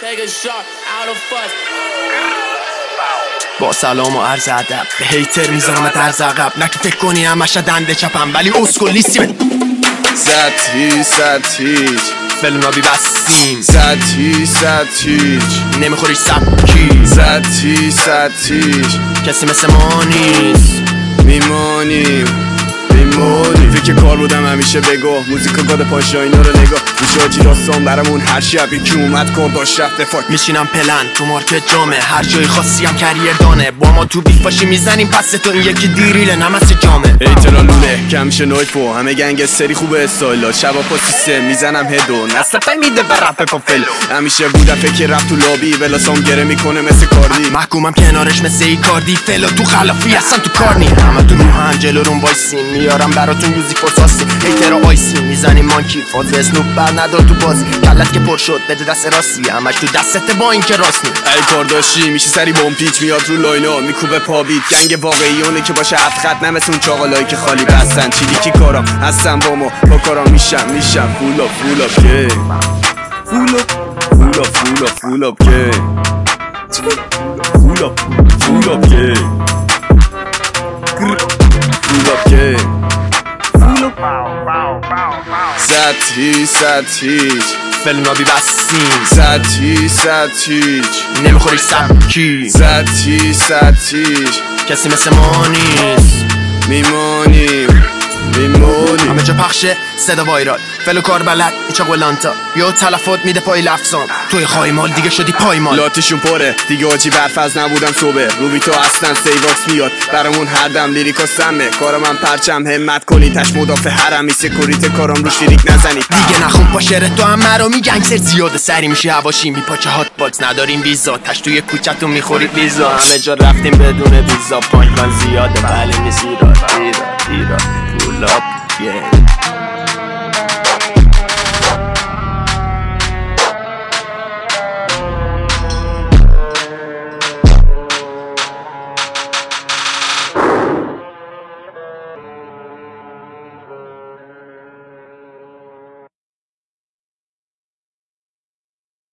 با سلام و عرض ادب به هیتر میذارم درز عقب، نه که فکر کنی همش دنده چپم ولی اسکل نیستیم. زد هیچ فلونابی بستیم، زد هیچ نمیخوری سبکی، زد هیچ کسی مثل ما نیست. میمونیم فکر کار بودم همیشه بگو موزیکا گاد پاشا اینا رو نگاه میشه آجی راستان برامون هر شب یکی اومد کار داشت رفته فاک میشینم پلن تو مارکت جامه، هر جای خاصی هم کریر دانه، با ما تو بیف باشی میزنیم پس تو این یکی دیریله نمست جامه. ایترا لوله کم میشه نویفو همه گنگ سری خوبه استایلا شبا پا سیستم میزنم هدو نصفه میده به رپ پافل همیشه بودم فکر رفت تو لابی ولاسام گره میکنه مثل کاردی محکومم کنارش مثل ای کاردی فلا تو خلافی اصلا تو کار نی همه تو هم جلورون وایسین میارم براتون یوزی فرساسی هیتر آیسی میزنیم مانکی فاز اسنوب بر ندار تو بازی کلت که پر شد بده دست راستی همش تو دستت با این که راست نی ای کار داشتی میشه سری بوم پیچ میاد رو لاینا میکوبه پابیت گنگ واقعیونه که باشه خط نمثل اون چاقالایی که خالی بستن چیلی کی کارام هستم با ما با کارام میشم فول اپ که فول اپ که زد هیچ فلونابی بستیم، زد هیچ نمیخوری سبکی، زد هیچ کسی مثل ما نیست. میمونیم همه جا پخشه صدا وایرال فلو کار بلد ایچا قلانتا یا تلفات میده پای لفظام توی خواهی مال دیگه شدی پایمال لاتشون پره دیگه آجی برفز نبودم صبح روبی تو اصلا سیواکس میاد برامون هر دم لیریکا سمه کارا من پرچم همت کنی تش مدافع حرمی سکوریت کارام رو شریک نزنید دیگه نخون با شعر تو هم مرامی گنگستر زیاده سری میشی هواشی میپاچه هات باکس نداریم ویزا تش توی کوچتون میخوری ویزا همه جا رفتیم بدون ویزا پانکان زیاده بله نیست ایراد pull up, yeah.